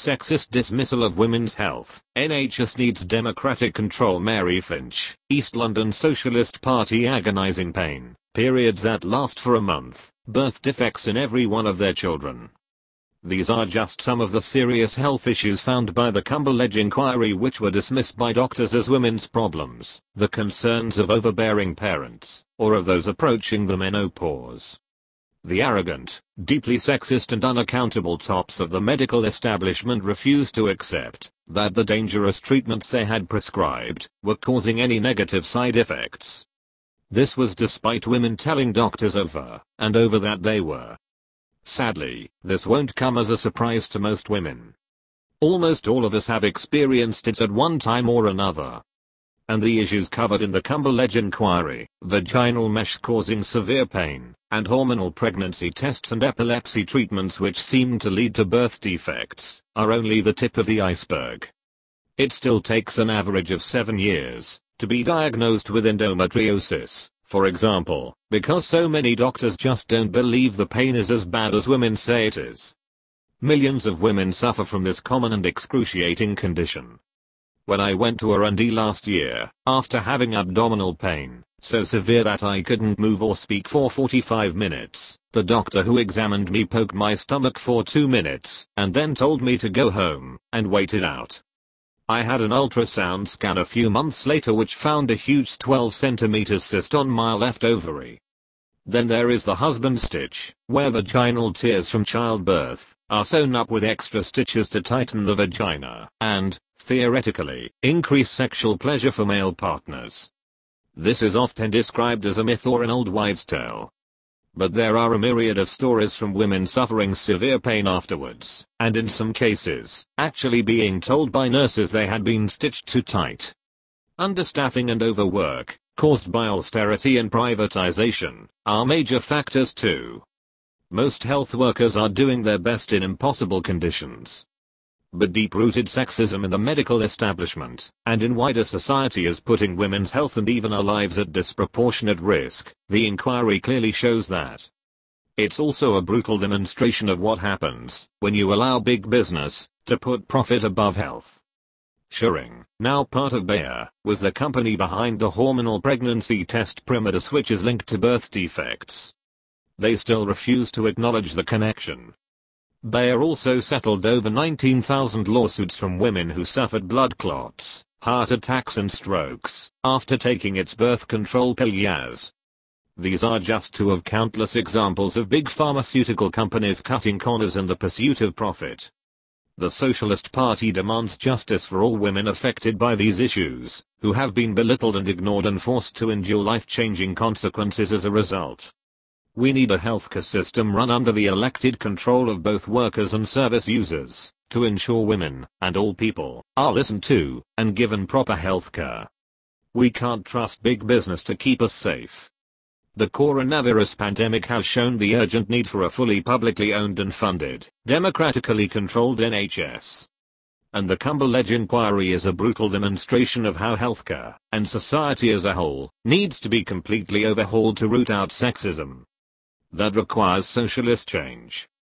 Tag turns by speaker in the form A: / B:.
A: sexist dismissal of women's health. NHS needs democratic control. Mary Finch, East London Socialist Party. Agonizing pain, periods that last for a month, birth defects in every one of their children. These are just some of the serious health issues found by the Cumberledge Inquiry which were dismissed by doctors as women's problems, the concerns of overbearing parents, or of those approaching the menopause. The arrogant, deeply sexist and unaccountable tops of the medical establishment refused to accept that the dangerous treatments they had prescribed were causing any negative side effects. This was despite women telling doctors over and over that they were. Sadly, this won't come as a surprise to most women. Almost all of us have experienced it at one time or another. And the issues covered in the Cumberledge Inquiry, vaginal mesh causing severe pain, and hormonal pregnancy tests and epilepsy treatments which seem to lead to birth defects, are only the tip of the iceberg. It still takes an average of 7 years to be diagnosed with endometriosis, for example, because so many doctors just don't believe the pain is as bad as women say it is. Millions of women suffer from this common and excruciating condition. When I went to R&D last year, after having abdominal pain, so severe that I couldn't move or speak for 45 minutes, the doctor who examined me poked my stomach for 2 minutes, and then told me to go home and wait it out. I had an ultrasound scan a few months later which found a huge 12 cm cyst on my left ovary. Then there is the husband stitch, where vaginal tears from childbirth are sewn up with extra stitches to tighten the vagina and, theoretically, increase sexual pleasure for male partners. This is often described as a myth or an old wives' tale. But there are a myriad of stories from women suffering severe pain afterwards, and in some cases, actually being told by nurses they had been stitched too tight. Understaffing and overwork, caused by austerity and privatization, are major factors too. Most health workers are doing their best in impossible conditions. But deep-rooted sexism in the medical establishment and in wider society is putting women's health and even our lives at disproportionate risk. The inquiry clearly shows that. It's also a brutal demonstration of what happens when you allow big business to put profit above health. Schering, now part of Bayer, was the company behind the hormonal pregnancy test Primadis, which is linked to birth defects. They still refuse to acknowledge the connection. Bayer also settled over 19,000 lawsuits from women who suffered blood clots, heart attacks and strokes after taking its birth control pill Yaz. These are just two of countless examples of big pharmaceutical companies cutting corners in the pursuit of profit. The Socialist Party demands justice for all women affected by these issues, who have been belittled and ignored and forced to endure life-changing consequences as a result. We need a healthcare system run under the elected control of both workers and service users, to ensure women, and all people, are listened to, and given proper healthcare. We can't trust big business to keep us safe. The coronavirus pandemic has shown the urgent need for a fully publicly owned and funded, democratically controlled NHS. And the Cumberledge Inquiry is a brutal demonstration of how healthcare, and society as a whole, needs to be completely overhauled to root out sexism. That requires socialist change.